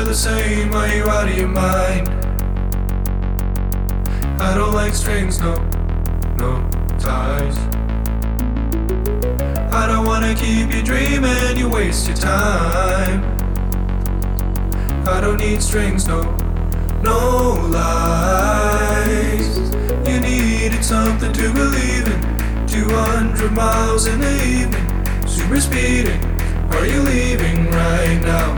the same, are you out of your mind? I don't like strings, no ties. I don't wanna keep you dreaming, you waste your time. I don't need strings, no lies. You needed something to believe in. 200 miles in the evening, super speeding. Are you leaving right now?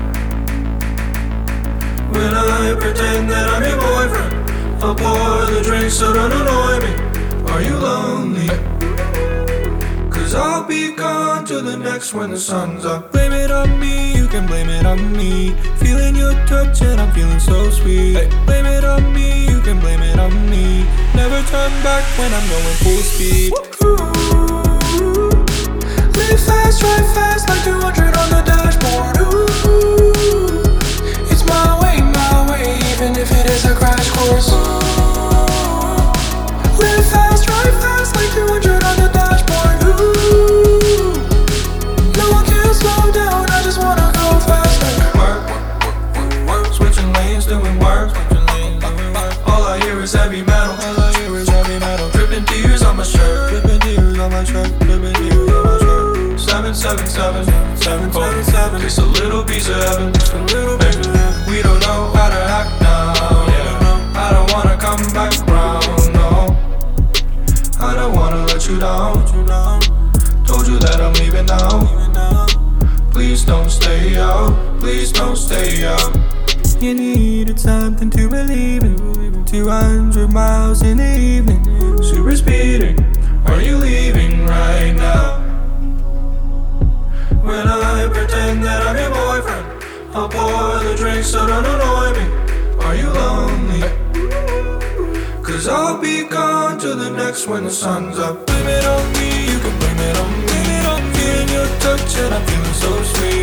When I pretend that I'm your boyfriend, I'll pour the drink so don't annoy me. Are you lonely? Cause I'll be gone till the next when the sun's up. Blame it on me, you can blame it on me. Feeling your touch and I'm feeling so sweet. Hey. Blame it on me, you can blame it on me. Never turn back when I'm going full speed. Ooh, live fast, drive fast like 200 on the dashboard. Ooh, it's my way, even if it is a crash course. Ooh, live fast, drive fast like 200 on the dashboard. Ooh, no one can slow down, I just wanna go faster. Work, switching lanes, doing work. All I hear is heavy metal. Dripping tears on my shirt. 777 747. Just a little piece of heaven. We don't know how to act now. Yeah, I don't wanna come back round. No, I don't wanna let you down. Told you that I'm leaving now. Please don't stay out. Please don't stay out. You needed something to believe in. 200 miles in the evening, super speeding. Are you leaving right now? When I pretend that I'm your boyfriend, I'll pour the drink so don't annoy me. Are you lonely? Cause I'll be gone till the next when the sun's up. Blame it on me, you can blame it on me. Feeling your touch and I'm feeling so sweet.